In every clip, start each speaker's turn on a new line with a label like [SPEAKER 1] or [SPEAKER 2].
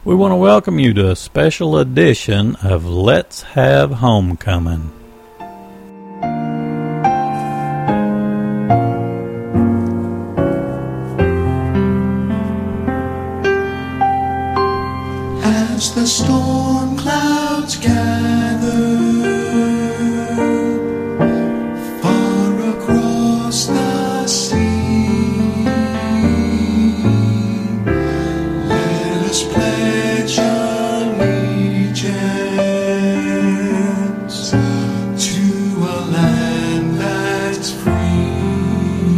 [SPEAKER 1] We want to welcome you to a special edition of Let's Have Homecoming.
[SPEAKER 2] As the storm clouds gather far across the sea, let us pledge allegiance to a land that's free.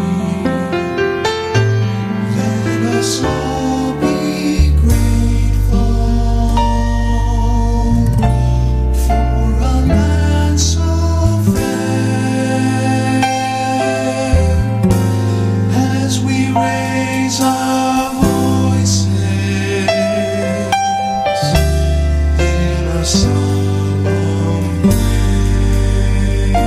[SPEAKER 2] Let us all be grateful for a land so fair, as we raise our voices in a solemn prayer.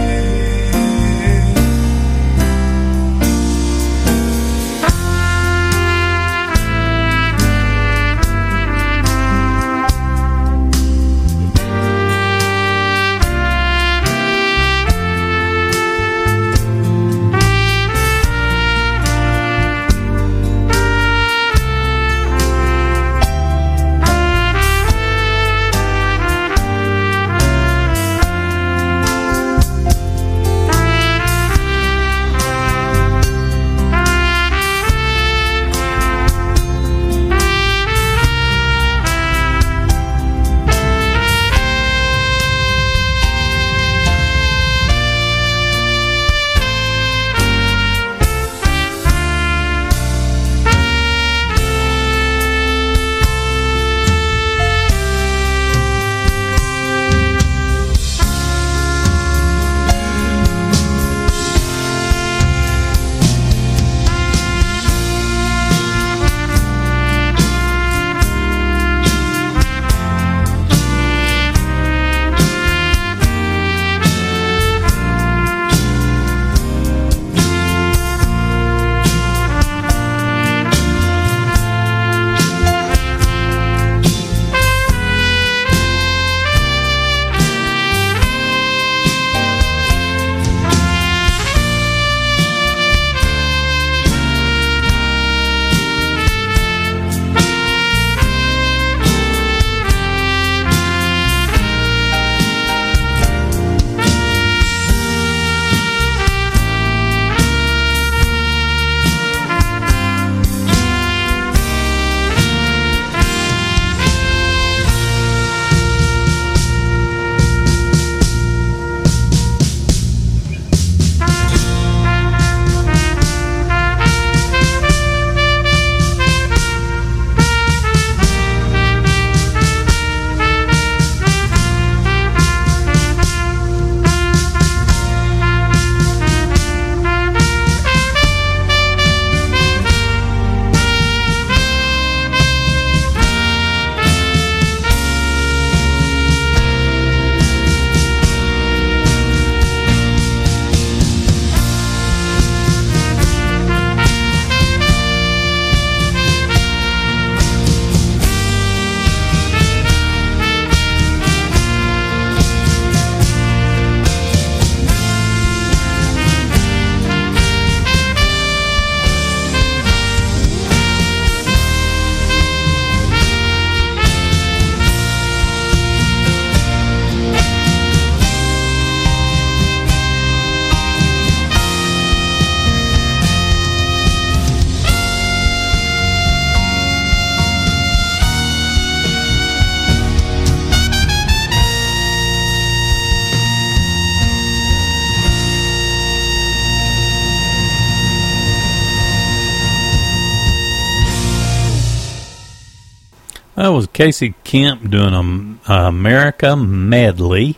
[SPEAKER 1] That was Casey Kemp doing a America medley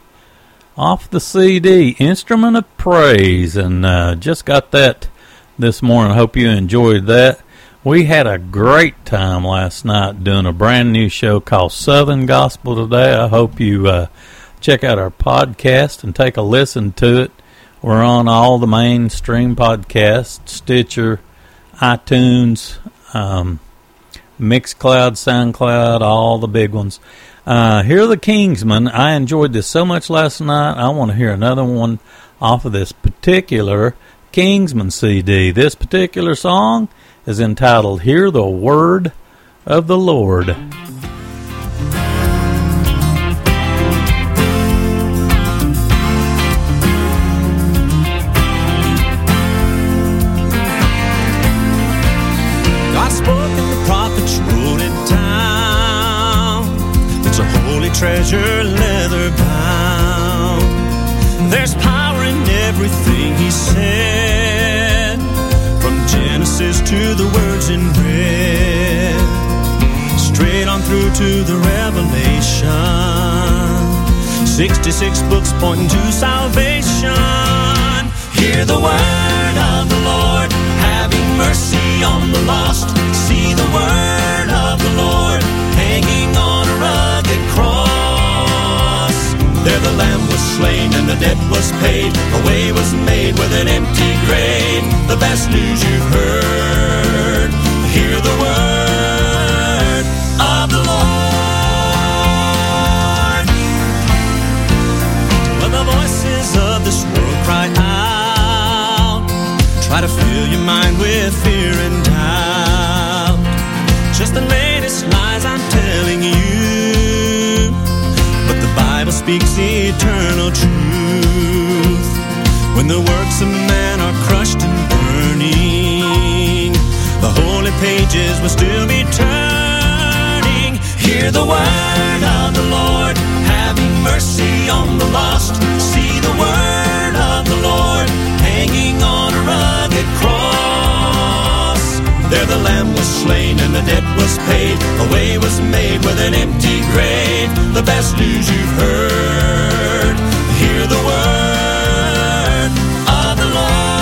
[SPEAKER 1] off the CD, Instrument of Praise, and just got that this morning. Hope you enjoyed that. We had a great time last night doing a brand new show called Southern Gospel Today. I hope you check out our podcast and take a listen to it. We're on all the mainstream podcasts, Stitcher, iTunes, Mixcloud, SoundCloud, all the big ones. Here are the Kingsmen. I enjoyed this so much last night. I want to hear another one off of this particular Kingsman CD. This particular song is entitled Hear the Word of the Lord.
[SPEAKER 3] God spoke and the prophets wrote it down. It's a holy treasure, leather bound. There's power in everything he said, from Genesis to the words in red, straight on through to the Revelation. 66 books pointing to salvation. Hear the word of the Lord, having mercy on the lost. See the word of the Lord, hanging on a rugged cross. There the lamb was slain and the debt was paid. A way was made with an empty grave. The best news you've heard. Hear the word of the Lord. When the voices of this world cry out, try to fill your mind with fear and doubt. Just the latest lies I'm telling you, but the Bible speaks eternal truth. When the works of man are crushed and burning, the holy pages will still be turning. Hear the word of the Lord, having mercy on the lost. See the word of the Lord, hanging on a rugged cross. There the lamb was slain and the debt was paid. A way was made with an empty grave. The best news you've heard. Hear the word of the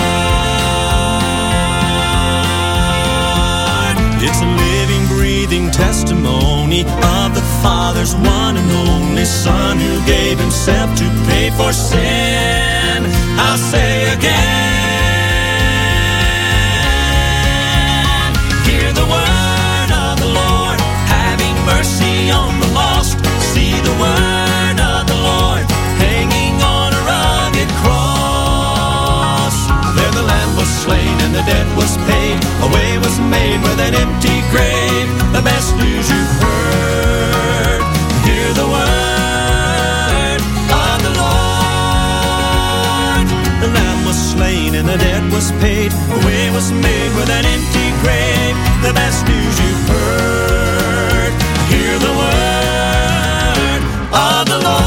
[SPEAKER 3] Lord. It's a living, breathing testimony of the Father's one and only Son, who gave himself to pay for sin. I'll say again, hear the word of the Lord, having mercy on the lost. See the word of the Lord, hanging on a rugged cross. There the lamb was slain and the debt was paid. A way was made with an empty grave. The best news you've heard. Hear the word of the Lord. The lamb was slain and the debt was paid. A way was made with an empty grave. The best news you've heard. Hear the word of the Lord.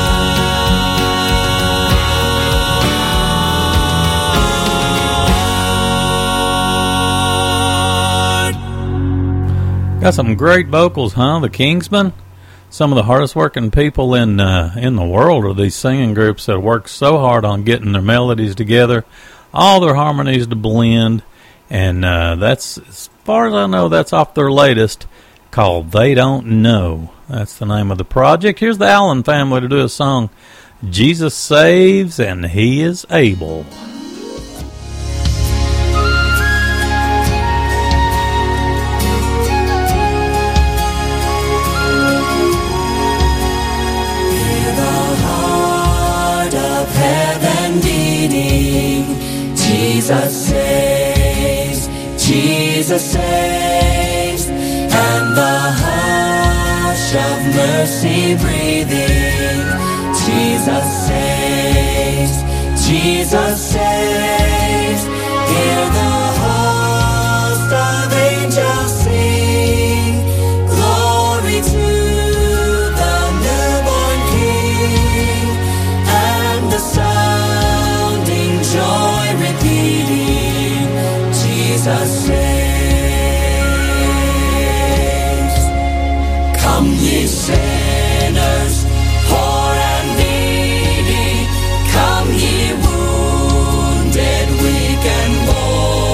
[SPEAKER 1] Got some great vocals, huh? The Kingsmen. Some of the hardest working people in the world are these singing groups that work so hard on getting their melodies together, all their harmonies to blend, and that's, as far as I know, that's off their latest, called They Don't Know. That's the name of the project. Here's the Allen family to do a song, Jesus Saves and He is Able.
[SPEAKER 4] Jesus saves, Jesus saves, and the hush of mercy breathing. Jesus saves, Jesus saves, hear the host of angels sing, glory to the newborn King, and the sounding joy repeating, Jesus saves. Come ye sinners, poor and needy, come ye wounded, weak and worn.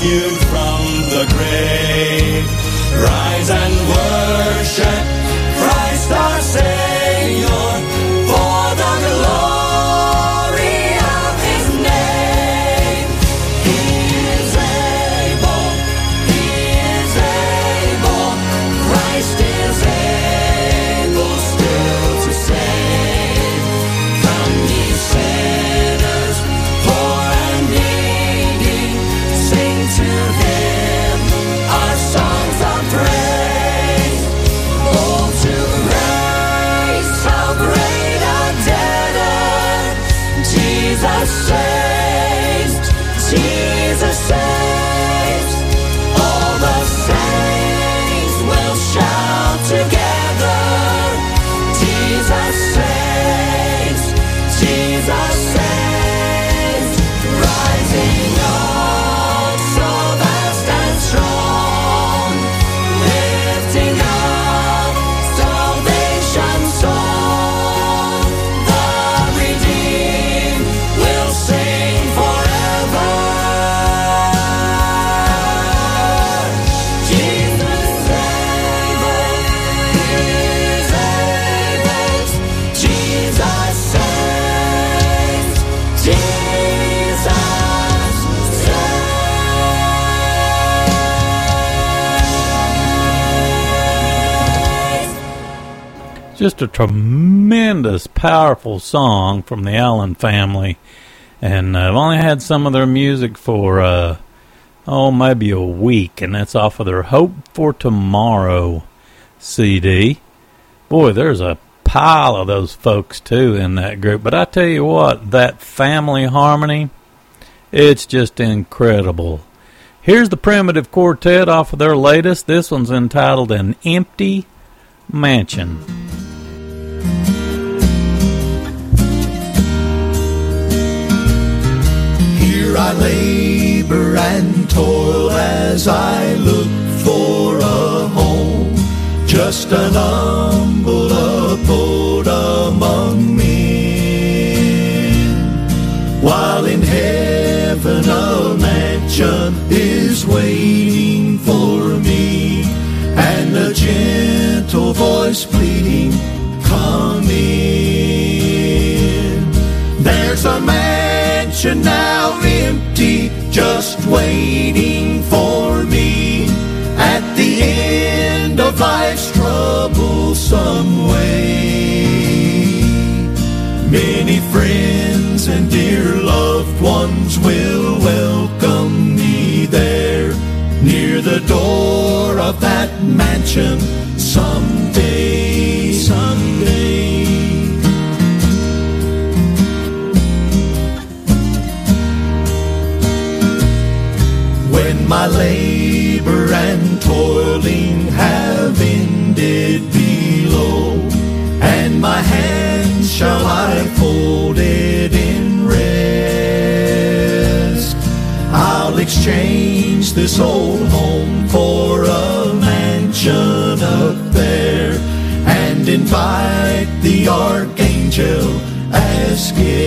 [SPEAKER 3] rescued from the grave. Rise and worship Christ our Savior, for the glory of His name. He is able, He is able, Christ is able still to save. Come ye sinners, poor and needy, sing to Him our songs of praise. Oh, to grace, how great a debtor Jesus saves, Jesus saves. All the saints will shout together, Jesus saves, Jesus saves. Rising up so vast and strong, lifting up salvation's song. The redeemed will sing forever. Jesus is able, He is able, Jesus saves, Jesus saves.
[SPEAKER 1] Just a tremendous, powerful song from the Allen family. And I've only had some of their music for, maybe a week. And that's off of their Hope for Tomorrow CD. Boy, there's a pile of those folks, too, in that group. But I tell you what, that family harmony, it's just incredible. Here's the Primitive Quartet off of their latest. This one's entitled An Empty Mansion.
[SPEAKER 2] Here I labor and toil as I look for a home, just an humble abode among men, while in heaven a mansion is waiting for me, and a gentle voice pleading, come in. There's a mansion now empty, just waiting for me, at the end of life's troublesome way. Many friends and dear loved ones will welcome me there, near the door of that mansion someday, someday. When my labor and toiling have ended below, and my hands shall lie folded in rest, I'll exchange this old home for a mansion up there, and invite the archangel as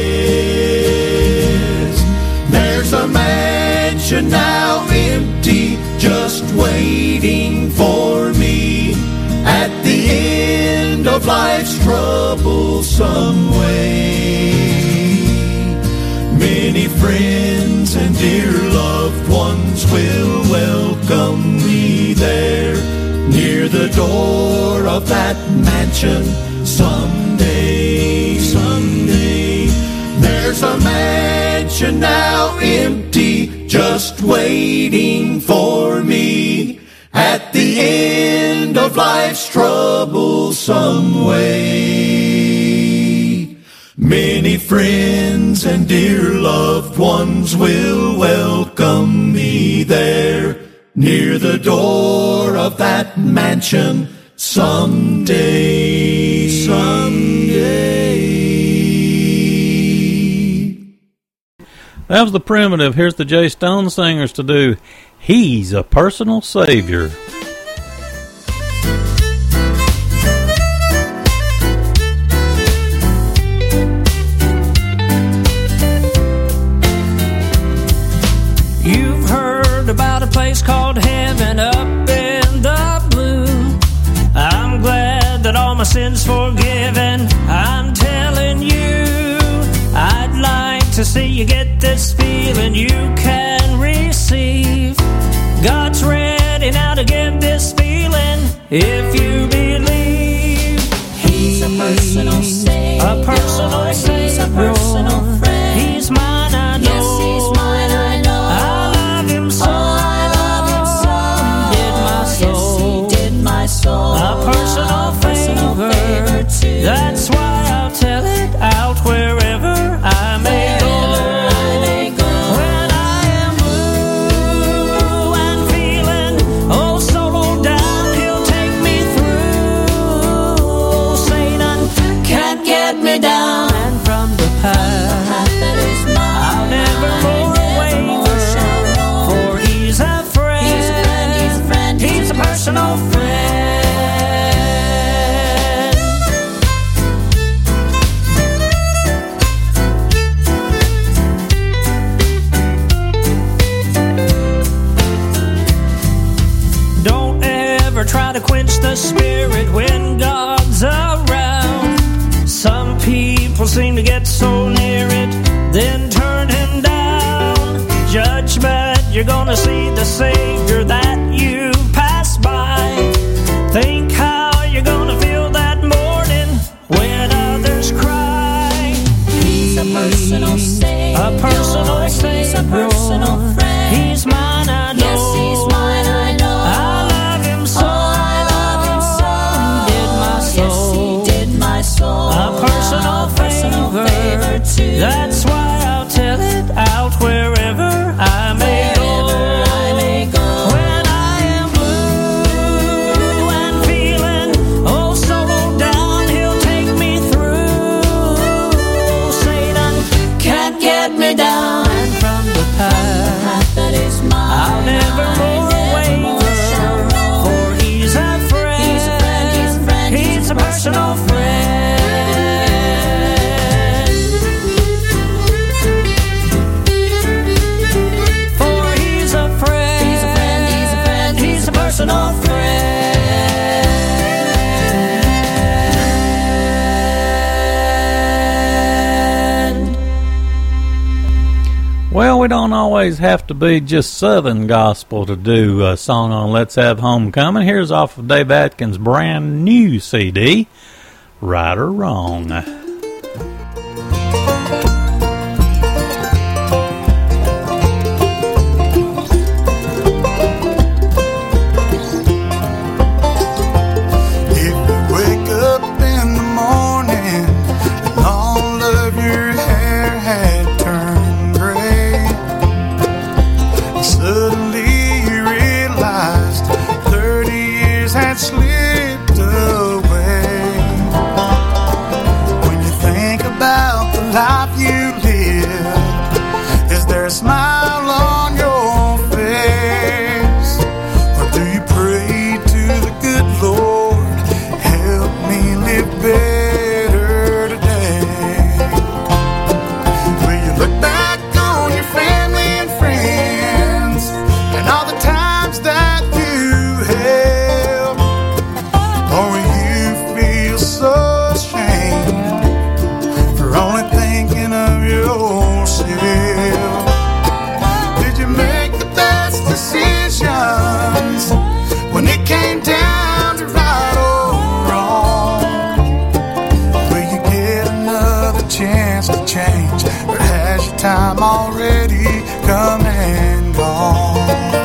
[SPEAKER 2] guest. There's a mansion now empty, just waiting for me, at the end of life's troublesome way. Many friends and dear loved ones will welcome me there, near the door of that mansion someday, someday. There's a mansion now empty, just waiting for me, at the end of life's troublesome way. Many friends and dear loved ones will welcome me there, near the door of that mansion someday, someday.
[SPEAKER 1] That was the Primitive. Here's the Jay Stone Singers to do He's a Personal Savior.
[SPEAKER 5] You've heard heard about a place called heaven up in the blue. I'm glad that all my sins forgiven. I'm telling you, I'd like to see you get this feeling you can receive. God's ready now to give this feeling if you believe.
[SPEAKER 4] He's a personal Savior.
[SPEAKER 5] A personal Savior.
[SPEAKER 4] He's a personal friend.
[SPEAKER 5] He's mine, I know.
[SPEAKER 4] Yes, He's mine, I know.
[SPEAKER 5] I love Him so.
[SPEAKER 4] Oh, I love Him so.
[SPEAKER 5] He did my soul.
[SPEAKER 4] Yes, He did my soul.
[SPEAKER 5] A personal favor
[SPEAKER 4] too.
[SPEAKER 5] That's why I'll tell it out wherever I may go. When I am blue and feeling oh so low down, He'll take me through. Satan can't get me down. And from the path
[SPEAKER 4] that is mine,
[SPEAKER 5] I'll never more waver. For He's a friend.
[SPEAKER 4] He's a friend, He's a friend,
[SPEAKER 5] He's a personal friend. Don't ever try to quench the spirit when God's around. Some people seem to get so near it, then turn Him down. Judgment, you're gonna see the Savior that you pass by. Think how you're gonna feel that morning when others cry.
[SPEAKER 4] He's a personal Savior.
[SPEAKER 5] A personal Savior.
[SPEAKER 4] He's a personal friend.
[SPEAKER 5] He's mine, I know.
[SPEAKER 4] Yes, He's mine, I know.
[SPEAKER 5] I love Him so.
[SPEAKER 4] Oh, I love Him so.
[SPEAKER 5] He did my soul.
[SPEAKER 4] Yes, He did my soul.
[SPEAKER 5] A personal favor
[SPEAKER 4] too.
[SPEAKER 5] That's why I'll tell it out wherever I may go. When I am blue and feeling oh so low down, He'll take me through. Satan can't get me down. And from the path
[SPEAKER 4] that is mine,
[SPEAKER 5] I'll never more waver. For He's a friend.
[SPEAKER 4] He's a friend, He's a friend,
[SPEAKER 5] He's a personal friend. For He's a friend.
[SPEAKER 4] He's a friend, He's a friend,
[SPEAKER 5] He's a personal friend.
[SPEAKER 1] Well, we don't always have to be just Southern gospel to do a song on Let's Have Homecoming. Here's off of Dave Atkins' brand new CD, Right or Wrong.
[SPEAKER 6] If you wake up in the morning and all of your hair had turned gray, and suddenly you realized 30 years had slipped away. When you think about the life you lived, is there a smile on your face? Or do you pray to the good Lord, help me live better today? Will you look back on your family and friends and all the times that you helped? Or will you feel so ashamed for only thinking of yourself? Did you make the best decisions when it came down to right or wrong? Will you get another chance to change, or has your time already come and gone?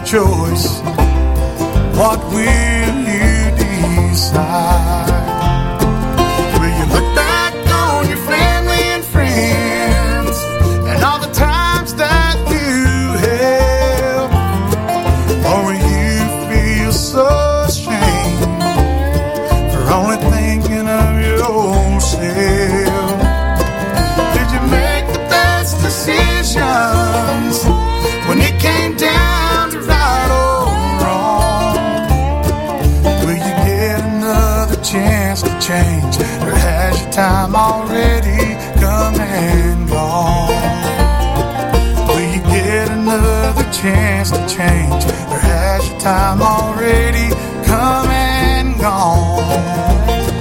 [SPEAKER 6] choice. What will you decide? Will you look back on your family and friends and all the times that you helped? Or will you feel so ashamed for only thinking of yourself? Did you make the best decisions when it came down to right or wrong? Will you get another chance to change, or has your time already come and gone? Will you get another chance to change, or has your time already come and gone?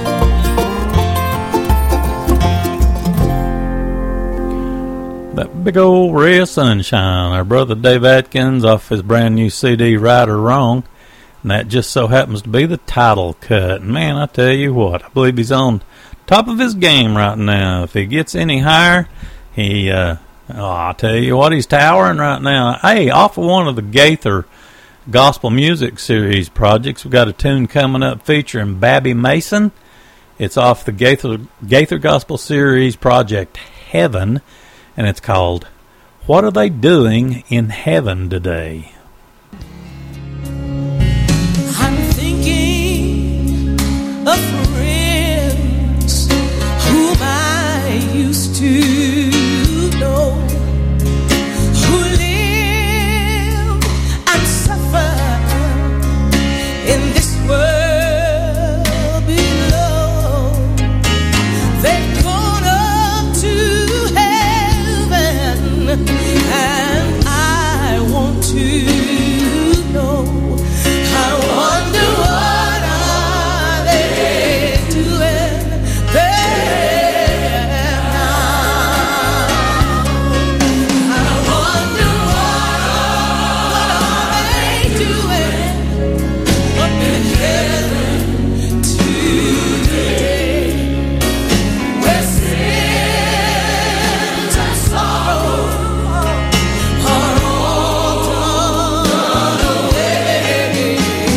[SPEAKER 1] That big old ray of sunshine, our brother Dave Atkins off his brand new CD, Right or Wrong, and that just so happens to be the title cut. And man, I tell you what, I believe he's on top of his game right now. If he gets any higher, I'll tell you what, he's towering right now. Hey, off of one of the Gaither Gospel Music Series projects, we've got a tune coming up featuring Babby Mason. It's off the Gaither Gospel Series project Heaven, and it's called What Are They Doing in Heaven Today?
[SPEAKER 7] I'm thinking of friends whom I used to know, who live and suffer in this world below. They've gone up to heaven, and I want to know. I wonder what are they doing there now? I wonder what are they doing up in heaven today, where sins and sorrow are all done away,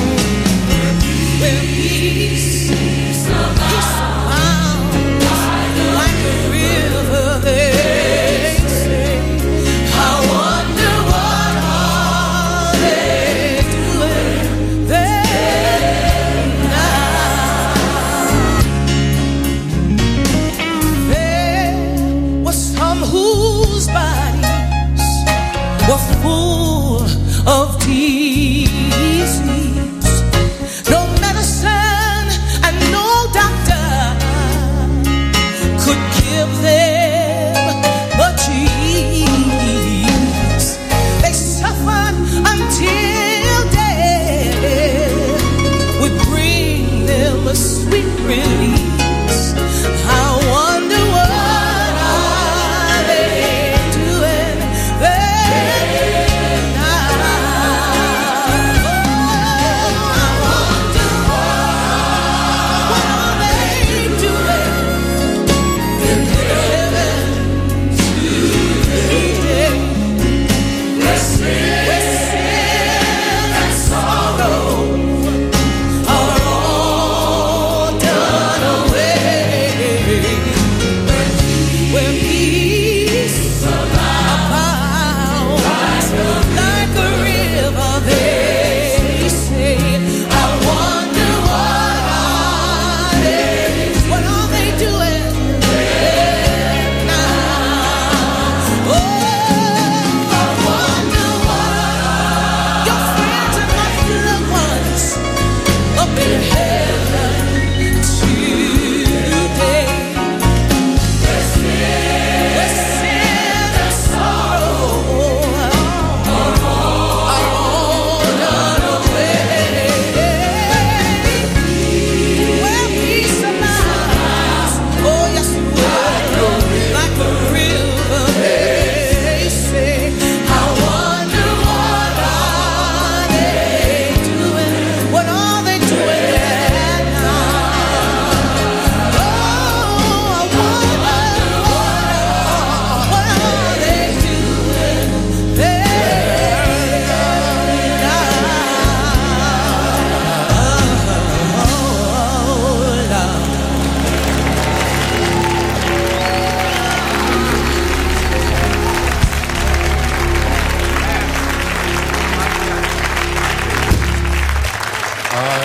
[SPEAKER 7] where peace surrounds like a river, they say. I wonder what are they doing there now? There were some whose bodies were full of disease. No medicine and no doctor could give them much ease. They suffered until death would bring them a sweet release. I wonder what are they doing there now?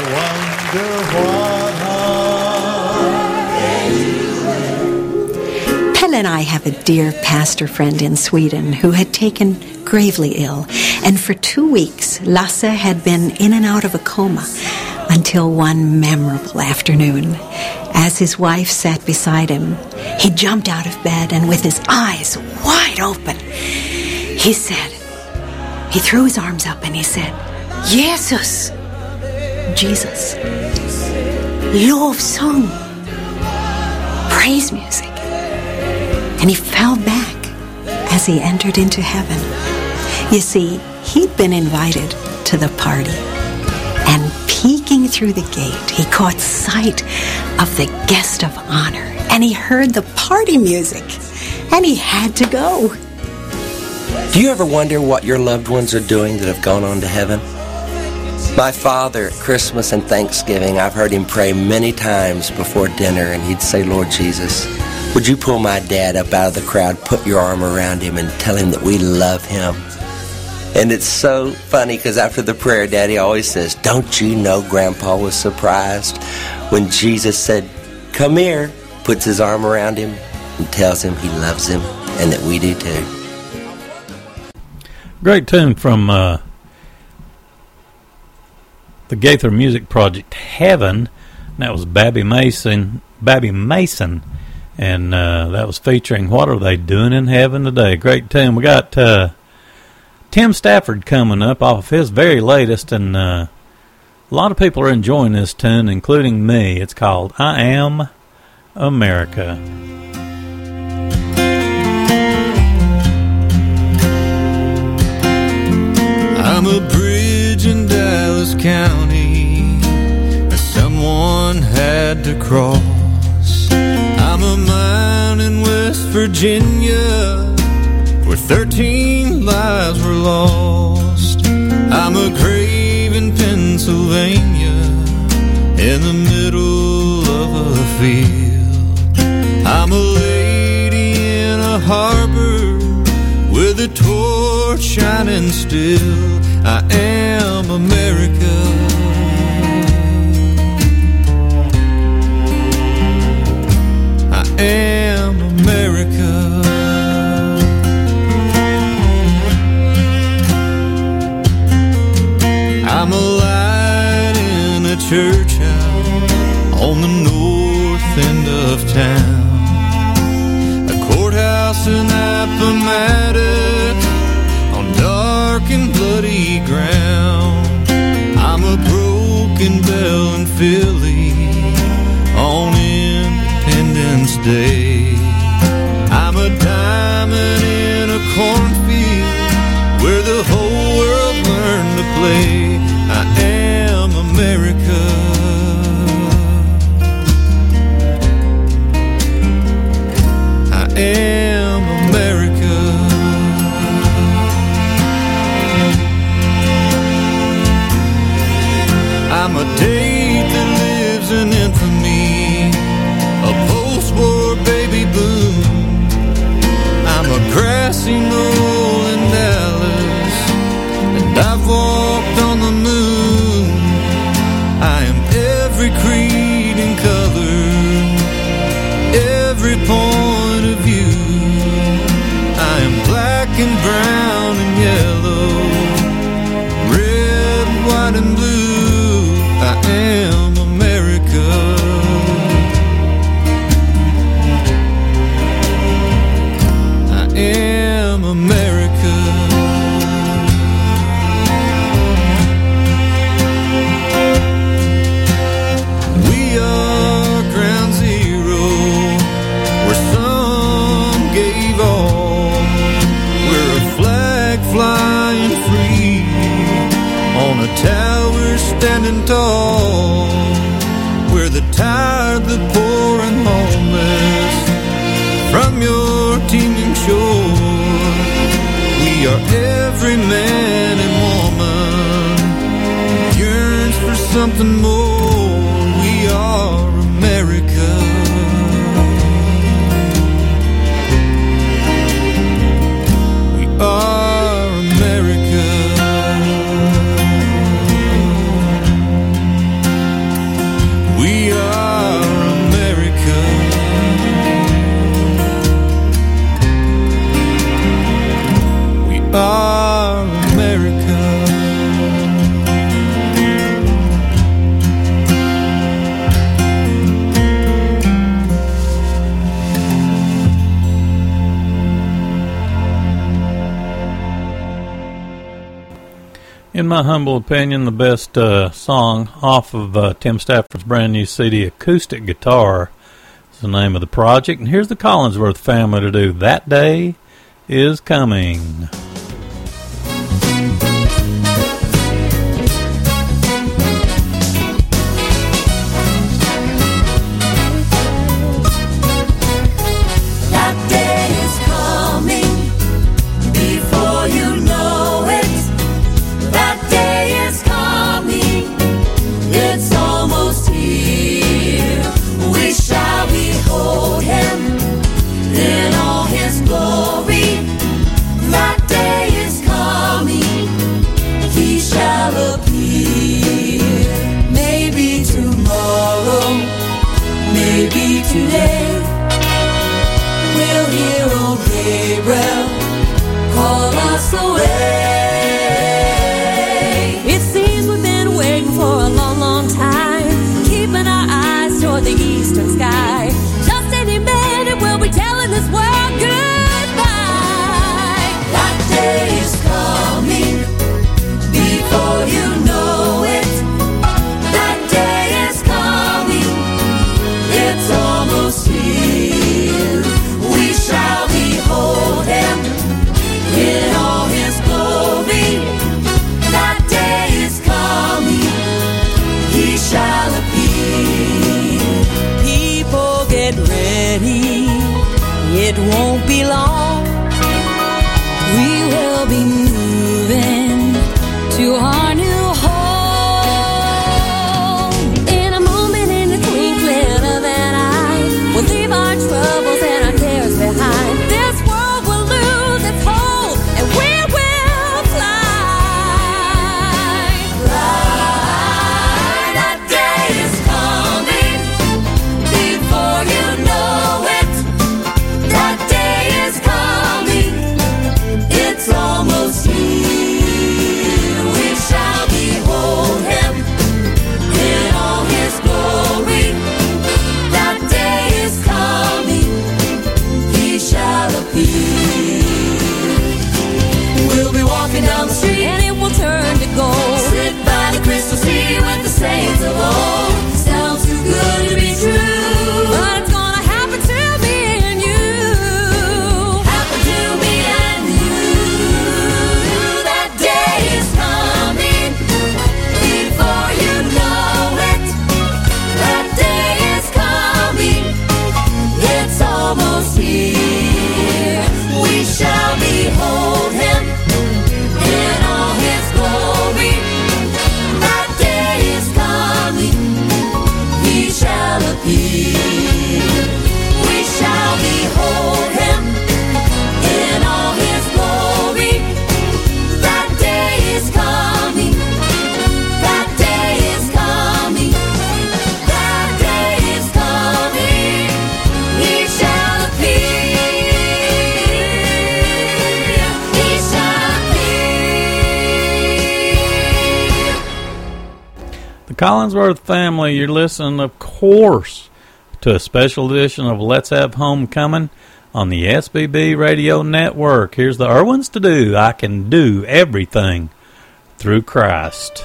[SPEAKER 2] wonder why.
[SPEAKER 8] Pelle and I have a dear pastor friend in Sweden who had taken gravely ill, and for 2 weeks Lasse had been in and out of a coma until one memorable afternoon. As his wife sat beside him, he jumped out of bed and with his eyes wide open, he threw his arms up and he said, Jesus, Jesus, lovsång, praise music. And he fell back as he entered into heaven. You see, he'd been invited to the party, and peeking through the gate, he caught sight of the guest of honor, and he heard the party music, and he had to go.
[SPEAKER 9] Do you ever wonder what your loved ones are doing that have gone on to heaven? My father, at Christmas and Thanksgiving, I've heard him pray many times before dinner, and he'd say, Lord Jesus, would you pull my dad up out of the crowd, put your arm around him, and tell him that we love him? And it's so funny because after the prayer, Daddy always says, don't you know Grandpa was surprised when Jesus said, come here, puts his arm around him and tells him he loves him and that we do too.
[SPEAKER 1] Great tune from the Gaither Music Project, Heaven. And that was Babby Mason, and that was featuring What Are They Doing in Heaven Today? Great tune. We got Tim Stafford coming up off of his very latest, and a lot of people are enjoying this tune, including me. It's called I Am America.
[SPEAKER 3] I'm a bridge in Dallas County that someone had to cross. I'm a mine in West Virginia where 13 lives were lost. I'm a grave in Pennsylvania in the middle of a field. I'm a lady in a harbor with a torch shining still. I am America. I am America. I'm a light in a church house on the north end of town. A courthouse in Appomattox on dark and bloody ground. I'm a broken bell in Philly on Independence Day. I'm a diamond in a cornfield where the whole world learned to play. I am America. I am America. I'm a date that lives in infamy, a post-war baby boom. I'm a grassy knoll in Dallas, and I've walked on the moon. I am every creed and color, every point of view. I am black and brown and yellow, red, white and blue. I am America. I am America. We are ground zero, where some gave all. We're a flag flying free on a tower standing tall. We're the tired, the poor and homeless from your teeming shore. We are every man and woman yearns for something more. We are America. We are America.
[SPEAKER 1] in my humble opinion, the best song off of Tim Stafford's brand new CD, Acoustic Guitar, is the name of the project. And here's the Collinsworth family to do That Day Is Coming.
[SPEAKER 4] Today, we'll hear old Gabriel call us away.
[SPEAKER 10] It seems we've been waiting for a long, long time, keeping our eyes toward the eastern sky. Just any minute we'll be telling this world goodbye.
[SPEAKER 4] That day is coming before you know it. That day is coming. It's almost here. We shall behold him in all his glory. That day is coming. He shall appear.
[SPEAKER 10] People get ready, it won't be long. We will be moving to our new home. In a moment, in the twinkling of an eye, we'll leave our troubles and our cares behind. This world will lose its hold and we will fly.
[SPEAKER 4] That day is coming before you know it. That day is coming. It's almost here. We shall behold him in all his glory. That day is coming. He shall appear. We'll be walking down the street
[SPEAKER 10] And it will turn to gold.
[SPEAKER 4] sit by the crystal sea with the saints of old. Sounds too good to be true.
[SPEAKER 10] But it's gonna happen to me and you.
[SPEAKER 4] Happen to me and you. That day is coming before you know it. That day is coming. It's almost here. We shall behold him in all his glory. That day is coming. He shall appear. We shall behold him in all his glory. That day is coming. That day is coming. That day is coming. He shall appear. He shall appear.
[SPEAKER 1] The Collinsworth family, you're listening, of course, to a special edition of Let's Have Homecoming on the SBB Radio Network. Here's the Irwins to do. I can do everything through Christ.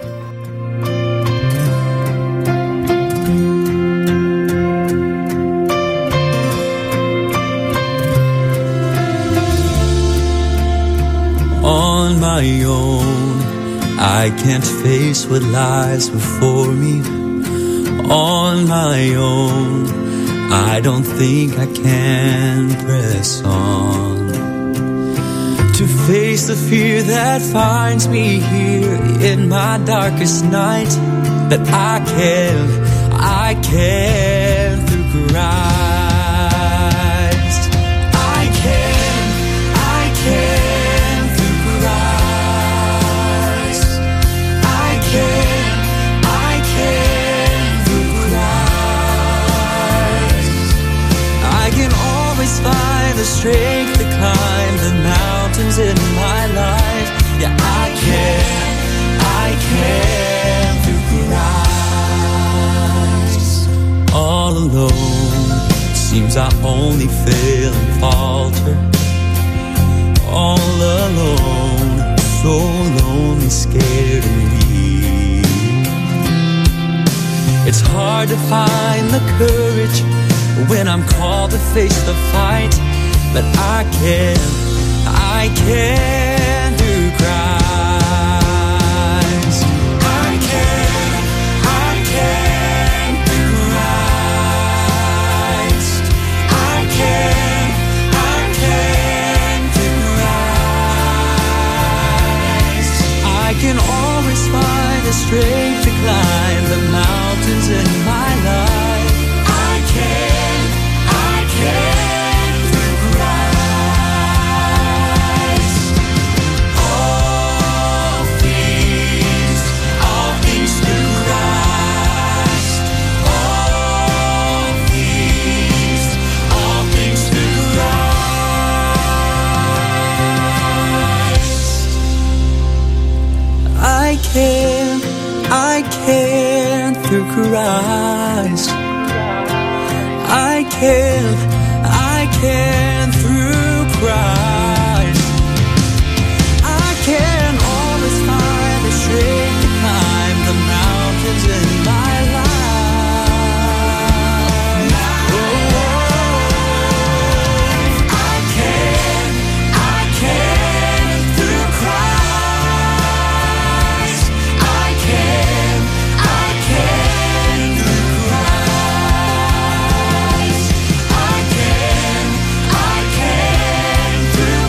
[SPEAKER 3] On my own, I can't face what lies before me. On my own, I don't think I can press on to face the fear that finds me here in my darkest night. That I can through Christ. I can through Christ. I can through Christ. I can always find the strength to climb the mountains in my life. Yeah, I can through Christ. All alone, seems I only fail and falter. All alone, so lonely, scared and weak. It's hard to find the courage when I'm called to face the fight, but I can through Christ. I can through Christ. I can through Christ. I can always find the strength to climb the mountains in my life. I can through Christ. All things through Christ. All things through Christ. I can through Christ. I can through Christ. I can always find the strength to climb the mountains in my life. Oh, I can through Christ. I can through Christ. I can through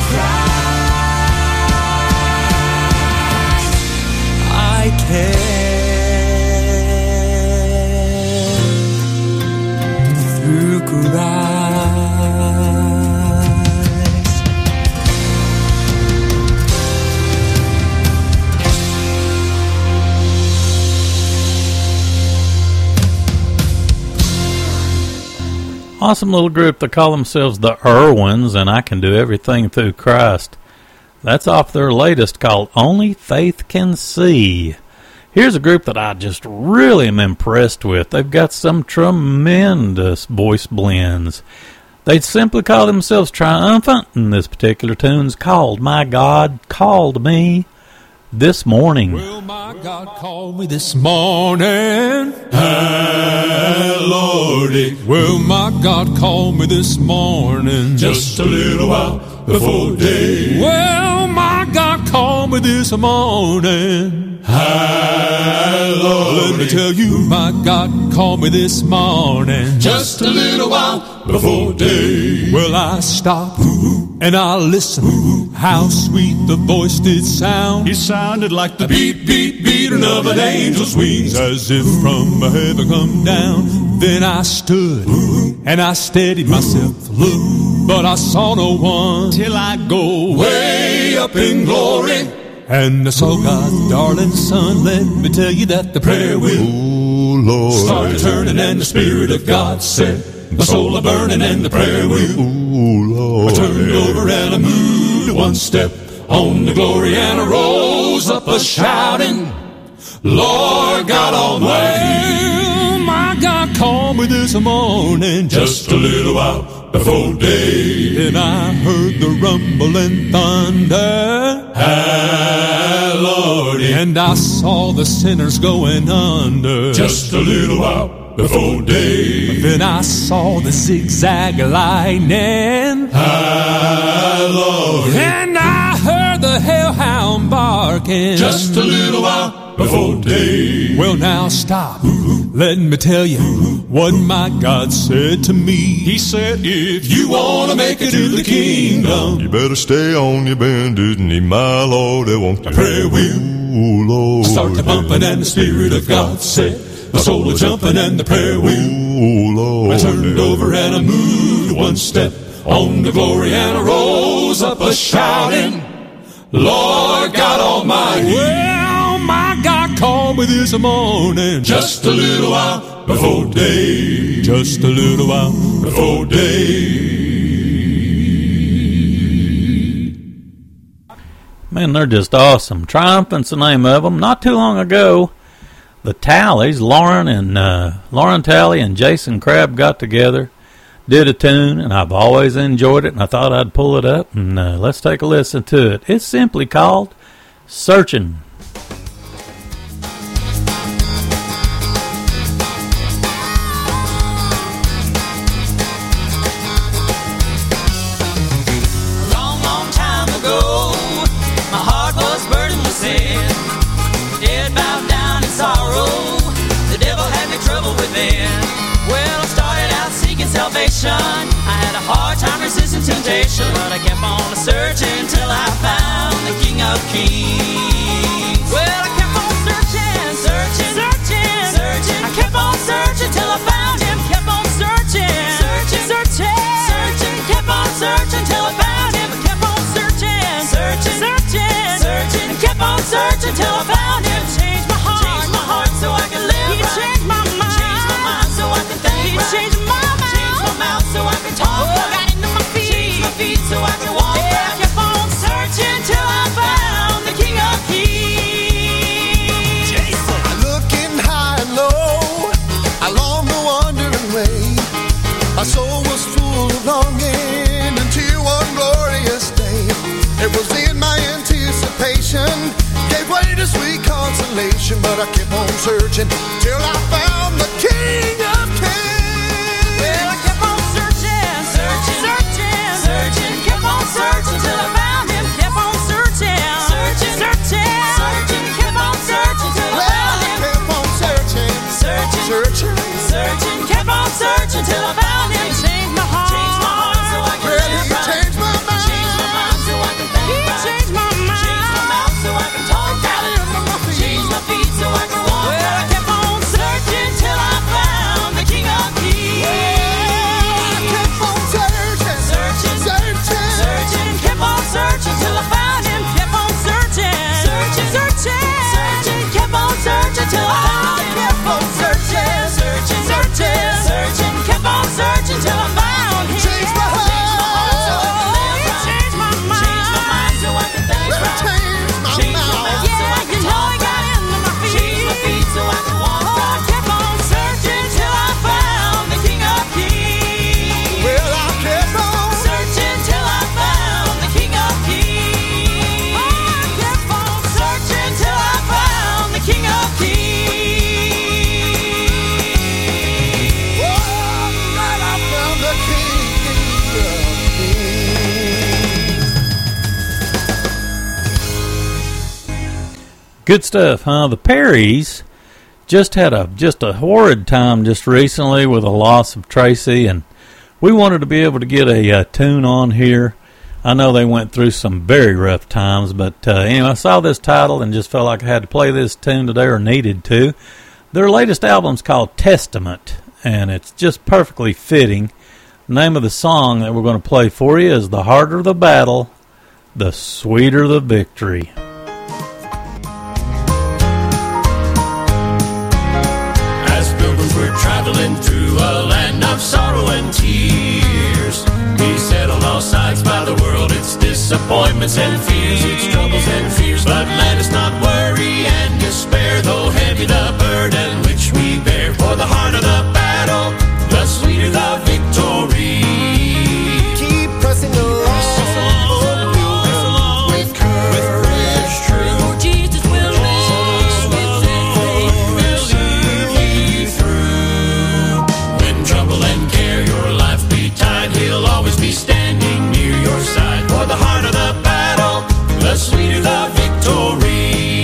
[SPEAKER 3] Christ. I can through Christ.
[SPEAKER 1] Awesome little group. They call themselves the Irwins, and I Can Do Everything Through Christ. That's off their latest called Only Faith Can See. Here's a group that I just really am impressed with. They've got some tremendous voice blends. They simply call themselves Triumphant, and this particular tune's called My God Called Me This Morning.
[SPEAKER 2] Well, my God called me this morning. Hi, Lordy. Well, my God called me this morning. Just a little while before day. Well, my God called me this morning. Hi, Lordy. Let me tell you, my God called me this morning. Just a little while before day. Well, I stopped and I listened. How sweet the voice did sound. He sounded like the beat, beat, beating of an angel's wings, as if from heaven come down. Then I stood and I steadied myself. Look, but I saw no one till I go way up in glory. And I saw God's darling Son. Let me tell you that the prayer will start turning, and the Spirit of God said, my soul a burning, and the prayer will. I turned over and I moved one step on the glory, and I rose up a shouting, Lord God Almighty. Well, my God called me this morning, just a little while before day. And I heard the rumble and thunder, hi, Lordy. And I saw the sinners going under, just a little while before day. Then I saw the zigzag lightning, hi, Lordy. And I heard the hellhound barking, just a little while before day. Well, now stop. Let me tell you what my God said to me. He said, if you want to make it to the kingdom, you better stay on your bended knee, my Lord. I want to pray will Lord. Start to bumping, and the Spirit of God said, my soul a jumping, and the prayer will Lord. I turned over and I moved one step on the glory, and I rose up a shouting, Lord God Almighty. Well, my God called me this morning, just a little while before day. Just a little while before day.
[SPEAKER 1] Man, they're just awesome. Triumphant's the name of them. Not too long ago, the Tallies, Lauren Talley and Jason Crabb got together, did a tune, and I've always enjoyed it, and I thought I'd pull it up, and let's take a listen to it. It's simply called Searching.
[SPEAKER 3] Long, long time ago, my heart was burdened with sin. Head bowed down in sorrow, the devil had me trouble within. Well, I started out seeking salvation. I had a hard time resisting temptation, but I kept on searching till I found the King of Kings. Well, I kept on searching, searching, searching, searching. I kept on searching till I found him. Kept on searching, searching, searching, searching. Kept on searching till I found him. Kept on searching, searching, searching, searching. Kept on searching till I found him. Changed my heart so I can live right. He changed my mind so I can think right. He changed my mouth so I can talk right. Got into my feet, changed my feet so I can walk right. I kept on searching till I found the King of Kings. Jason.
[SPEAKER 6] Looking high and low along the wandering way, my soul was full of longing until one glorious day. It was in my anticipation, gave way to sweet consolation, but I kept on searching till I found the King of Kings.
[SPEAKER 3] Well, I kept on searching, searching, searching, searching. Kept on searching till I found him. Kept on searching, searching, searching, searching. Kept on searching till I found him.
[SPEAKER 6] Kept on searching,
[SPEAKER 3] Searching,
[SPEAKER 6] searching,
[SPEAKER 3] searching. Kept on searching till I found him. Changed my heart so I can
[SPEAKER 6] Well,
[SPEAKER 3] live
[SPEAKER 6] he
[SPEAKER 3] right.
[SPEAKER 6] changed my mind.
[SPEAKER 3] Changed my mind so I can think
[SPEAKER 7] He
[SPEAKER 3] right.
[SPEAKER 7] changed my mind.
[SPEAKER 3] Changed my mouth so I can talk right. Changed my feet so I can walk right. Well, I kept on searching till I found the King of Kings.
[SPEAKER 6] I kept on searching,
[SPEAKER 3] Searching,
[SPEAKER 6] searching,
[SPEAKER 3] searching, kept on searching till I found him. Kept on searching, searching, searching, searching, kept on searching till I found him. Kept on searching, searching, searching, searching, kept on searching till I found him.
[SPEAKER 6] Changed my heart
[SPEAKER 3] so I can live right.
[SPEAKER 7] Changed my
[SPEAKER 3] Changed my mind so I can think right.
[SPEAKER 6] changed my
[SPEAKER 3] Changed my
[SPEAKER 6] mind.
[SPEAKER 3] mouth so I can talk right. Changed my feet so I can walk right. Kept on searching till I found the King of Kings.
[SPEAKER 6] Well, I kept on
[SPEAKER 3] Searching till I found the King of Kings. I kept on searching till I found the King of Kings.
[SPEAKER 6] All right, I found the King of Kings.
[SPEAKER 1] Good stuff, huh? The Perrys just had a horrid time just recently with the loss of Tracy, and we wanted to be able to get a tune on here. I know they went through some very rough times, but anyway, I saw this title and just felt like I had to play this tune today, or needed to. Their latest album's called Testament, and it's just perfectly fitting. The name of the song that we're going to play for you is The Harder the Battle, the Sweeter the Victory.
[SPEAKER 2] As pilgrims we're traveling through a land of sorrow and tears, beset on all sides by the world, its disappointments and fears, its troubles and fears. But let us not worry and despair, though heavy the burden which we bear. For the harder the battle, the sweeter the victory.
[SPEAKER 6] Keep pressing along with courage true.
[SPEAKER 3] For Jesus will
[SPEAKER 2] lead you through. When trouble and care your life betide, he'll always be standing near your side. For the harder the battle, the sweeter the victory.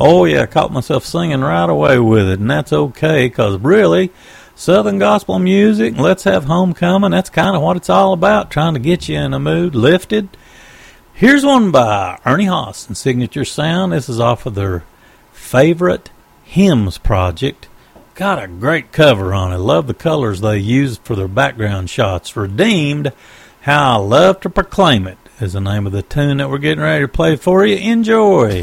[SPEAKER 1] Oh, yeah, I caught myself singing right away with it, and that's okay, because really, Southern gospel music, Let's Have Homecoming, that's kind of what it's all about, trying to get you in a mood, lifted. Here's one by Ernie Haas and Signature Sound. This is off of their Favorite Hymns project. Got a great cover on it. Love the colors they used for their background shots. Redeemed, How I Love to Proclaim It is the name of the tune that we're getting ready to play for you. Enjoy.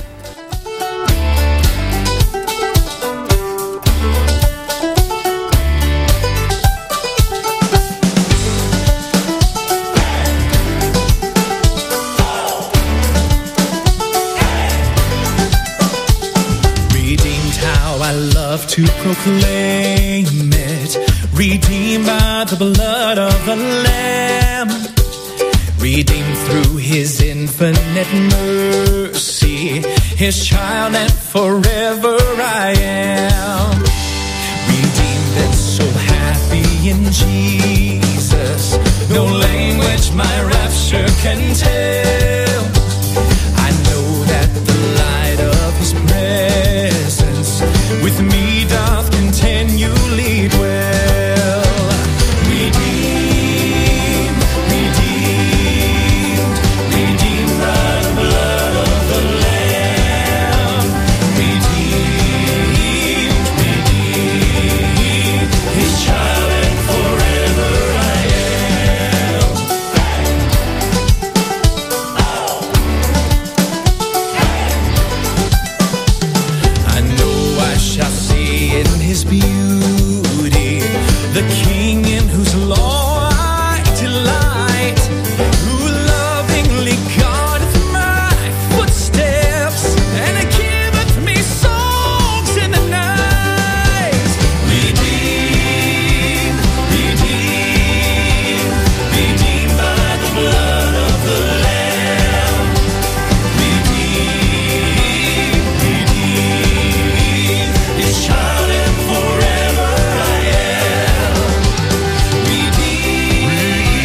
[SPEAKER 11] To proclaim it, redeemed by the blood of the Lamb, redeemed through His infinite mercy, His child and forever I am. Redeemed and so happy in Jesus, no language my rapture can tell. I know that the light of His presence with me doth continually dwell. Redeemed, redeemed, redeemed by the blood of the Lamb. Redeemed, redeemed, His child and forever I am. I know I shall see in His beauty the King in whose law I delight, who lovingly guardeth my footsteps and giveth me songs in the night. Redeemed, redeemed, redeemed by the blood of the Lamb. Redeemed, redeemed, His child and forever I am. Redeemed,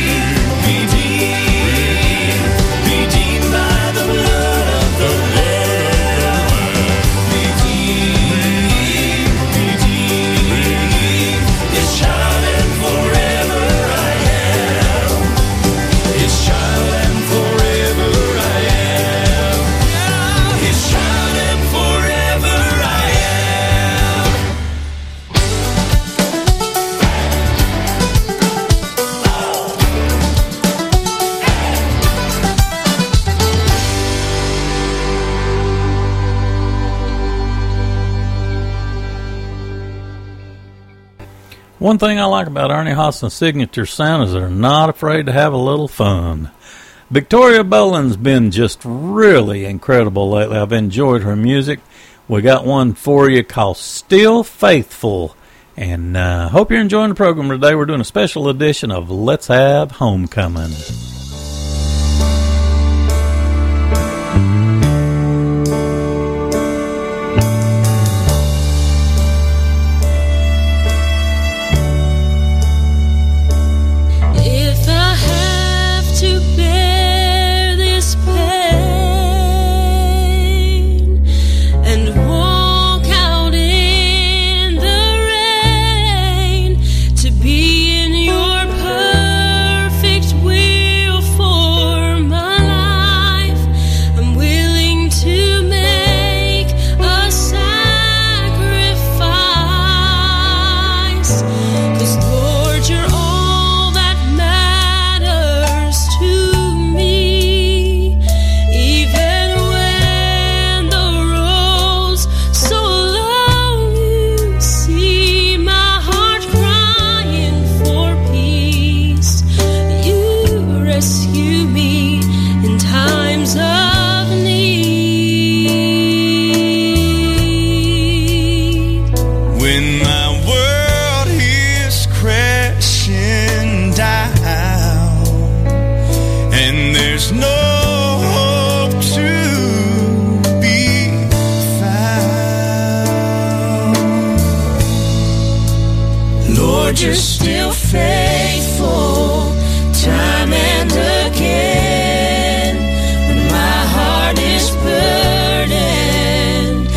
[SPEAKER 11] redeemed, redeemed by the blood of the Lamb. Redeemed, redeemed, His child and forever I am. His child and forever I am. His child and forever I am.
[SPEAKER 1] One thing I like about Ernie Haas and Signature Sound is they're not afraid to have a little fun. Victoria Boland's been just really incredible lately. I've enjoyed her music. We got one for you called Still Faithful. And hope you're enjoying the program today. We're doing a special edition of Let's Have Homecoming.
[SPEAKER 10] If I have to bear this pain and walk out in the rain to be in your perfect will for my life, I'm willing to make a sacrifice. 'Cause Lord, you're all that matters to me. Even when the road's so long, you see my heart crying for peace. You rescue me in times of need.
[SPEAKER 11] When my world is crashing down and there's no hope to be found, Lord, you're still faithful time and again. When my heart is burdened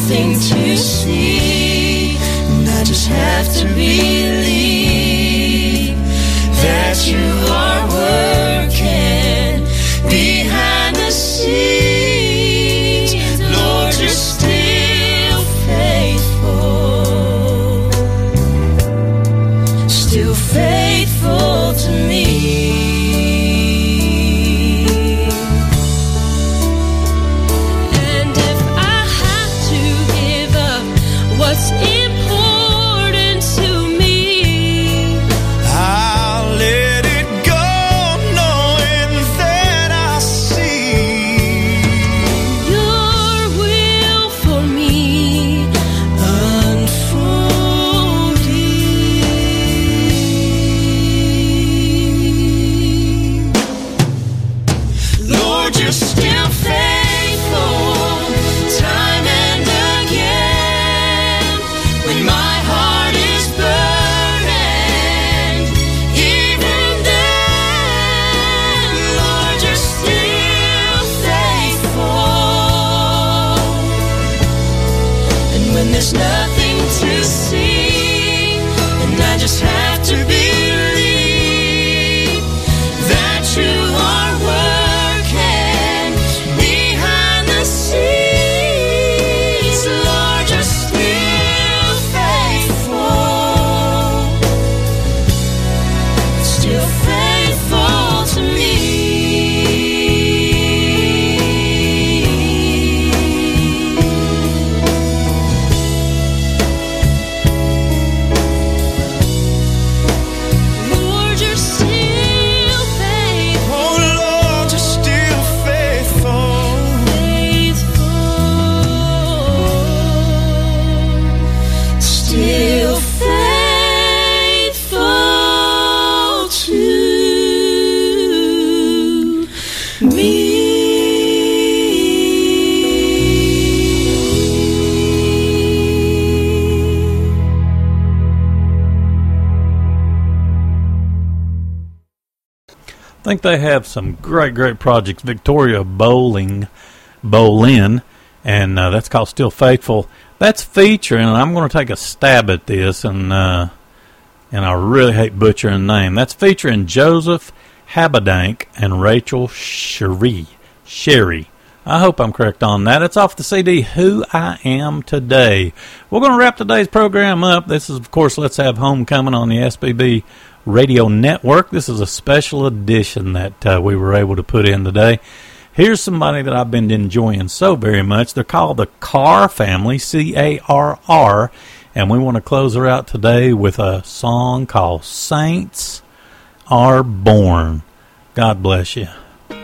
[SPEAKER 7] nothing to see, and I just have to believe that you are working behind the scenes. Lord, you're still faithful, still faithful to me. And if I have to give up what's important to me,
[SPEAKER 6] I'll let it go, knowing that I see
[SPEAKER 7] your will for me unfolding. Lord, you're still faithful, time and again. When my heart is burdened, even then, Lord, you're still faithful. And when there's nothing to see, and I just have to believe that you are working behind the scenes, Lord, you're still faithful, still faithful to me. Lord, you're still faithful,
[SPEAKER 6] oh Lord, you're still faithful,
[SPEAKER 7] still faithful to me.
[SPEAKER 1] I think they have some great projects. Victoria Bolin, and that's called Still Faithful. That's featuring, and I'm going to take a stab at this, and I really hate butchering the name. That's featuring Joseph Habedank and Rachel Sherry. I hope I'm correct on that. It's off the CD Who I Am Today. We're going to wrap today's program up. This is, of course, Let's Have Homecoming on the SBB Radio Network. This is a special edition that we were able to put in today. Here's somebody that I've been enjoying so very much. They're called the Carr Family, C-A-R-R, and we want to close her out today with a song called Saints Are Born. God bless you.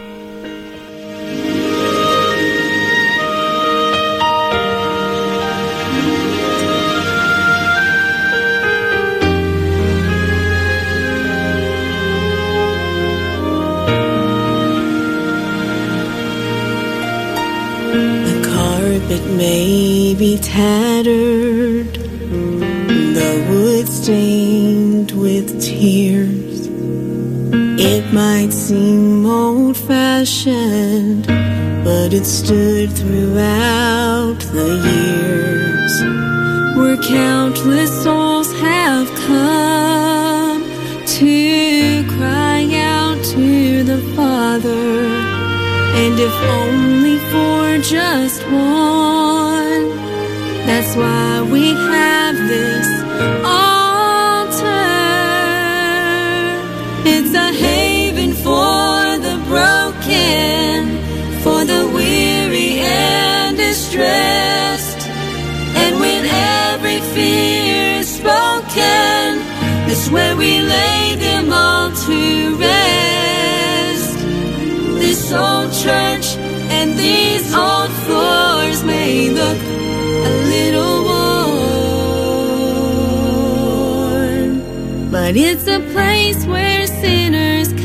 [SPEAKER 7] The carpet may be tattered, the wood stained with tears. It might seem old-fashioned, but it stood throughout the years, where countless souls have come to cry out to the Father. And if only for just one, that's why we have this altar. It's a haven for the broken, for the weary and distressed. And when every fear is spoken, it's where we lay them all to rest. This old church and these old floors may look a little worn, but it's a place where sinners come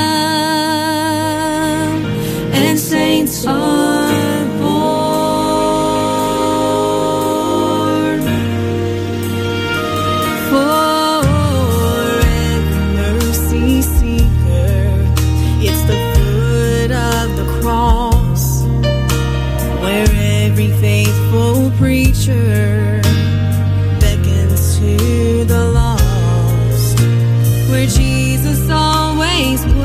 [SPEAKER 7] and saints are born. For every mercy seeker, it's the foot of the cross, where every faithful preacher
[SPEAKER 4] where Jesus always would.